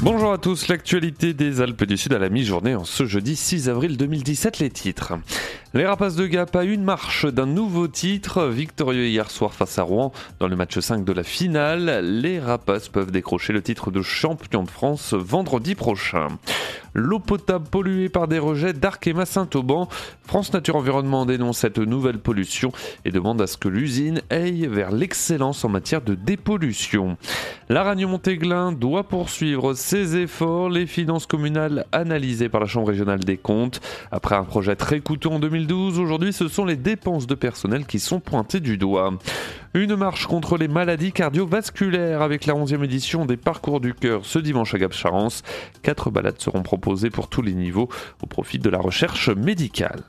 Bonjour à tous, l'actualité des Alpes du Sud à la mi-journée en ce jeudi 6 avril 2017, les titres. Les Rapaces de Gap à une marche d'un nouveau titre, victorieux hier soir face à Rouen dans le match 5 de la finale. Les Rapaces peuvent décrocher le titre de champion de France vendredi prochain. L'eau potable polluée par des rejets d'Arkema Saint-Auban. France Nature Environnement dénonce cette nouvelle pollution et demande à ce que l'usine aille vers l'excellence en matière de dépollution. L'Aragnon-Montéglin doit poursuivre ses efforts. Les finances communales analysées par la Chambre régionale des comptes. Après un projet très coûteux en 2012, aujourd'hui ce sont les dépenses de personnel qui sont pointées du doigt. Une marche contre les maladies cardiovasculaires avec la 11e édition des Parcours du Cœur ce dimanche à Gap-Charence. 4 balades seront proposées pour tous les niveaux au profit de la recherche médicale.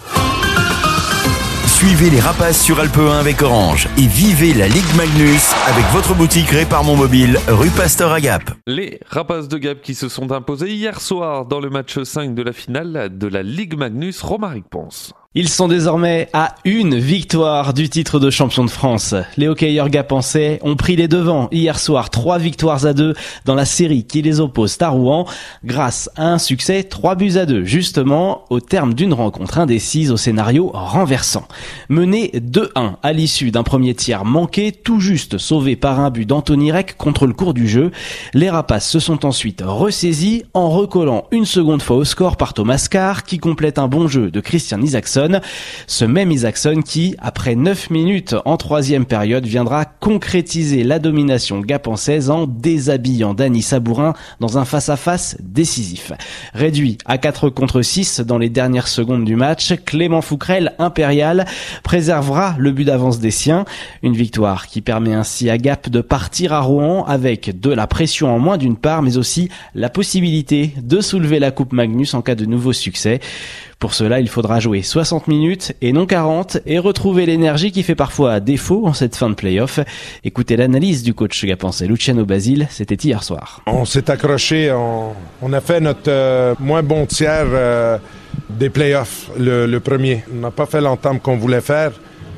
Suivez les Rapaces sur Alpe 1 avec Orange et vivez la Ligue Magnus avec votre boutique Réparmont Mobile, rue Pasteur à Gap. Les Rapaces de Gap qui se sont imposés hier soir dans le match 5 de la finale de la Ligue Magnus, Romaric Ponce. Ils sont désormais à une victoire du titre de champion de France. Les hockeyeurs gapençais ont pris les devants hier soir, 3 victoires à 2 dans la série qui les oppose à Rouen, grâce à un succès 3-2, justement au terme d'une rencontre indécise au scénario renversant. Menés 2-1 à l'issue d'un premier tiers manqué, tout juste sauvé par un but d'Anthony Reck contre le cours du jeu, les Rapaces se sont ensuite ressaisis en recollant une seconde fois au score par Thomas Carr qui complète un bon jeu de Christian Isaacson. Ce même Isaacson qui, après 9 minutes en troisième période, viendra concrétiser la domination gapençaise en déshabillant Dany Sabourin dans un face-à-face décisif. Réduit à 4 contre 6 dans les dernières secondes du match, Clément Fouquerel, impérial, préservera le but d'avance des siens. Une victoire qui permet ainsi à Gap de partir à Rouen avec de la pression en moins d'une part, mais aussi la possibilité de soulever la Coupe Magnus en cas de nouveau succès. Pour cela, il faudra jouer 60 minutes et non 40 et retrouver l'énergie qui fait parfois défaut en cette fin de play-off. Écoutez l'analyse du coach gapençais Luciano Basile, c'était hier soir. On s'est accroché, on a fait notre moins bon tiers des play-offs, le premier. On n'a pas fait l'entame qu'on voulait faire.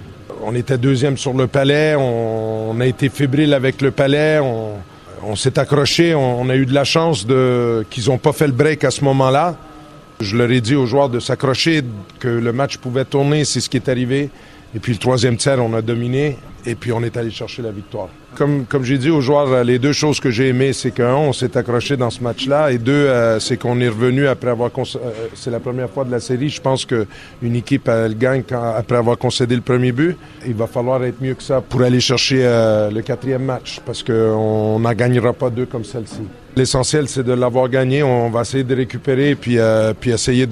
On était deuxième sur le palais, on a été fébrile avec le palais, on s'est accroché, on a eu de la chance qu'ils n'ont pas fait le break à ce moment-là. Je leur ai dit aux joueurs de s'accrocher, que le match pouvait tourner, c'est ce qui est arrivé. Et puis le troisième tiers, on a dominé et puis on est allé chercher la victoire. Comme j'ai dit aux joueurs, les deux choses que j'ai aimées, c'est qu'un, on s'est accroché dans ce match-là et deux, c'est qu'on est revenu après avoir c'est la première fois de la série. Je pense qu'une équipe, elle gagne après avoir concédé le premier but. Il va falloir être mieux que ça pour aller chercher le quatrième match parce qu'on n'en gagnera pas 2 comme celle-ci. L'essentiel, c'est de l'avoir gagné. On va essayer de récupérer puis essayer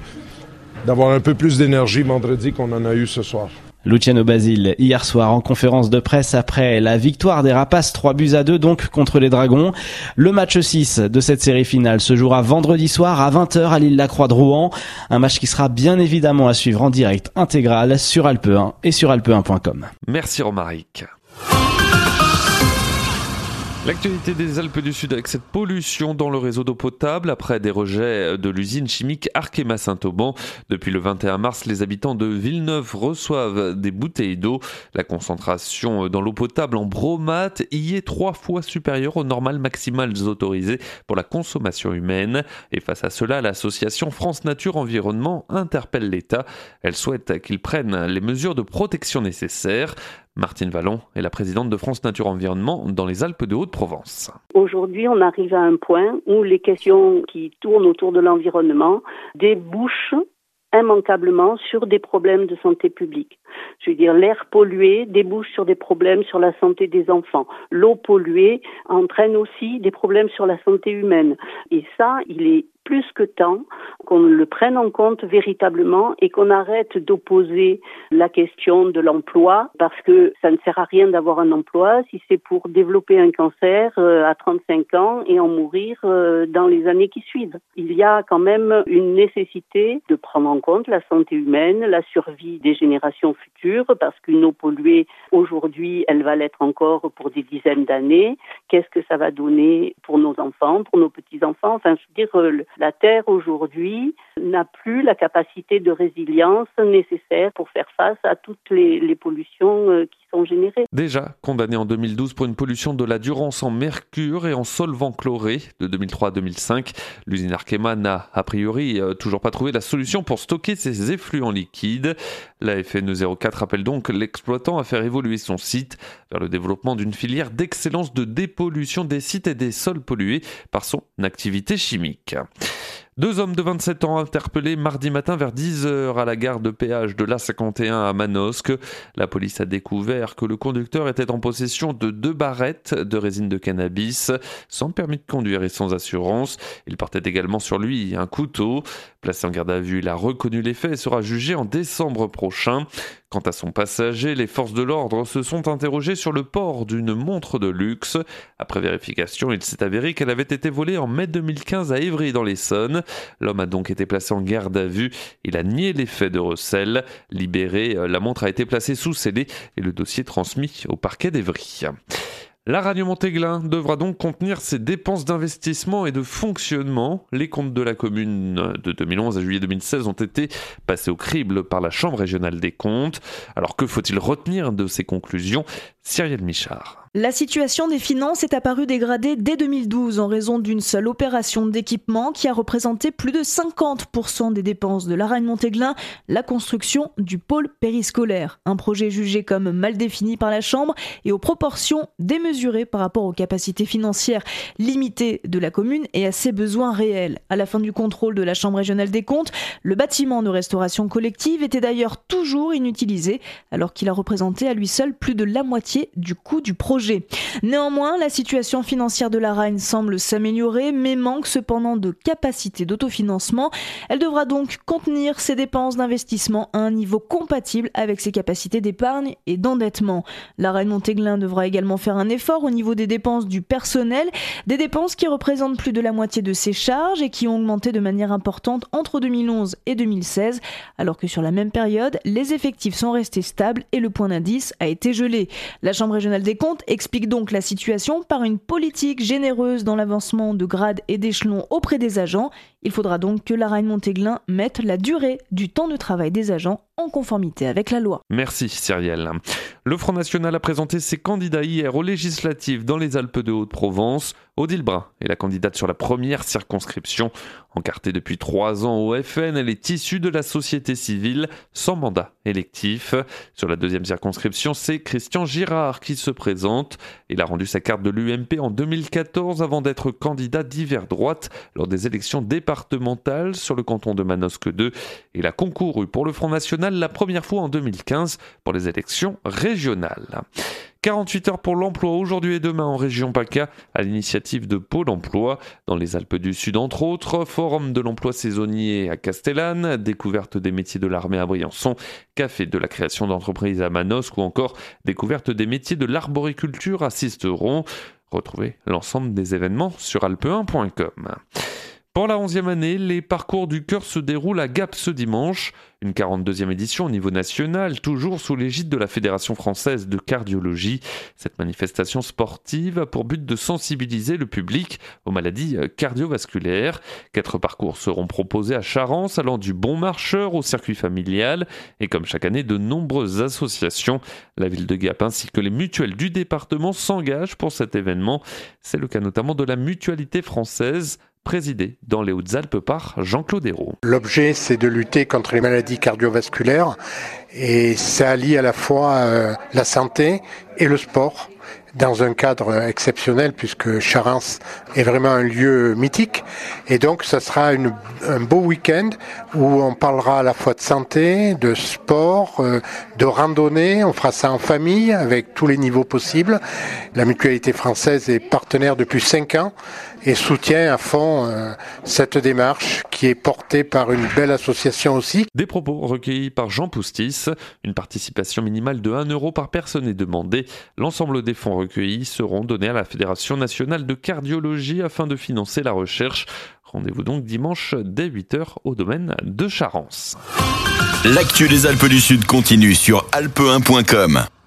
d'avoir un peu plus d'énergie vendredi qu'on en a eu ce soir. Luciano Basile, hier soir en conférence de presse après la victoire des Rapaces 3-2 donc contre les Dragons. Le match 6 de cette série finale se jouera vendredi soir à 20h à l'Île-la-Croix de Rouen. Un match qui sera bien évidemment à suivre en direct intégral sur Alpe 1 et sur alpe1.com. Merci Romaric. L'actualité des Alpes du Sud avec cette pollution dans le réseau d'eau potable après des rejets de l'usine chimique Arkema Saint-Auban. Depuis le 21 mars, les habitants de Villeneuve reçoivent des bouteilles d'eau. La concentration dans l'eau potable en bromate y est 3 fois supérieure aux normales maximales autorisées pour la consommation humaine. Et face à cela, l'association France Nature Environnement interpelle l'État. Elle souhaite qu'il prenne les mesures de protection nécessaires. Martine Vallon est la présidente de France Nature Environnement dans les Alpes de Haute-Provence. Aujourd'hui, on arrive à un point où les questions qui tournent autour de l'environnement débouchent immanquablement sur des problèmes de santé publique. Je veux dire, l'air pollué débouche sur des problèmes sur la santé des enfants. L'eau polluée entraîne aussi des problèmes sur la santé humaine. Et ça, il est plus que temps qu'on le prenne en compte véritablement et qu'on arrête d'opposer la question de l'emploi parce que ça ne sert à rien d'avoir un emploi si c'est pour développer un cancer à 35 ans et en mourir dans les années qui suivent. Il y a quand même une nécessité de prendre en compte la santé humaine, la survie des générations futures parce qu'une eau polluée aujourd'hui, elle va l'être encore pour des dizaines d'années. Qu'est-ce que ça va donner pour nos enfants, pour nos petits-enfants? Enfin, je veux dire, la Terre aujourd'hui n'a plus la capacité de résilience nécessaire pour faire face à toutes les pollutions qui sont générés. Déjà condamné en 2012 pour une pollution de la Durance en mercure et en solvant chloré de 2003 à 2005, l'usine Arkema n'a a priori toujours pas trouvé la solution pour stocker ses effluents liquides. La FNE 04 appelle donc l'exploitant à faire évoluer son site vers le développement d'une filière d'excellence de dépollution des sites et des sols pollués par son activité chimique. 2 hommes de 27 ans interpellés mardi matin vers 10h à la gare de péage de l'A51 à Manosque. La police a découvert que le conducteur était en possession de 2 barrettes de résine de cannabis, sans permis de conduire et sans assurance. Il portait également sur lui un couteau. Placé en garde à vue, il a reconnu les faits et sera jugé en décembre prochain. Quant à son passager, les forces de l'ordre se sont interrogées sur le port d'une montre de luxe. Après vérification, il s'est avéré qu'elle avait été volée en mai 2015 à Évry dans l'Essonne. L'homme a donc été placé en garde à vue. Il a nié les faits de recel. Libéré, la montre a été placée sous scellé et le dossier transmis au parquet d'Évry. La Radio Montéglin devra donc contenir ses dépenses d'investissement et de fonctionnement. Les comptes de la commune de 2011 à juillet 2016 ont été passés au crible par la Chambre régionale des comptes. Alors que faut-il retenir de ces conclusions ? Cyrielle Michard. La situation des finances est apparue dégradée dès 2012 en raison d'une seule opération d'équipement qui a représenté plus de 50% des dépenses de la Reine Montéglin, la construction du pôle périscolaire. Un projet jugé comme mal défini par la Chambre et aux proportions démesurées par rapport aux capacités financières limitées de la commune et à ses besoins réels. À la fin du contrôle de la Chambre régionale des comptes, le bâtiment de restauration collective était d'ailleurs toujours inutilisé alors qu'il a représenté à lui seul plus de la moitié du coût du projet. Néanmoins, la situation financière de la Reine semble s'améliorer, mais manque cependant de capacité d'autofinancement. Elle devra donc contenir ses dépenses d'investissement à un niveau compatible avec ses capacités d'épargne et d'endettement. La Reine Montéglin devra également faire un effort au niveau des dépenses du personnel, des dépenses qui représentent plus de la moitié de ses charges et qui ont augmenté de manière importante entre 2011 et 2016, alors que sur la même période, les effectifs sont restés stables et le point d'indice a été gelé. La Chambre régionale des comptes explique donc la situation par une politique généreuse dans l'avancement de grades et d'échelons auprès des agents. Il faudra donc que la Reine Montéglin mette la durée du temps de travail des agents en conformité avec la loi. Merci Cyrielle. Le Front National a présenté ses candidats hier aux législatives dans les Alpes de Haute-Provence. Odile Brun est la candidate sur la première circonscription. Encartée depuis 3 ans au FN, elle est issue de la société civile sans mandat électif. Sur la deuxième circonscription, c'est Christian Girard qui se présente. Il a rendu sa carte de l'UMP en 2014 avant d'être candidat d'hiver droite lors des élections départementales sur le canton de Manosque 2. Il a concouru pour le Front National la première fois en 2015 pour les élections régionales. 48 heures pour l'emploi aujourd'hui et demain en région PACA à l'initiative de Pôle emploi. Dans les Alpes du Sud entre autres, forum de l'emploi saisonnier à Castellane, découverte des métiers de l'armée à Briançon, café de la création d'entreprises à Manosque ou encore découverte des métiers de l'arboriculture à Sisteron. Retrouvez l'ensemble des événements sur alpe1.com. Pour la 11e année, les parcours du cœur se déroulent à Gap ce dimanche. Une 42e édition au niveau national, toujours sous l'égide de la Fédération française de cardiologie. Cette manifestation sportive a pour but de sensibiliser le public aux maladies cardiovasculaires. 4 parcours seront proposés à Charens, allant du bon marcheur au circuit familial. Et comme chaque année, de nombreuses associations, la ville de Gap ainsi que les mutuelles du département s'engagent pour cet événement. C'est le cas notamment de la Mutualité française, présidé dans les Hautes-Alpes par Jean-Claude Hérault. L'objet, c'est de lutter contre les maladies cardiovasculaires et ça allie à la fois la santé et le sport dans un cadre exceptionnel puisque Charens est vraiment un lieu mythique et donc ça sera un beau week-end où on parlera à la fois de santé, de sport, de randonnée. On fera ça en famille avec tous les niveaux possibles. La Mutualité française est partenaire depuis 5 ans et soutient à fond cette démarche qui est portée par une belle association aussi. Des propos recueillis par Jean Poustis. Une participation minimale de 1 € par personne est demandée. L'ensemble des fonds recueillis seront donnés à la Fédération nationale de cardiologie afin de financer la recherche. Rendez-vous donc dimanche dès 8h au domaine de Charens. L'actu des Alpes du Sud continue sur alpe1.com.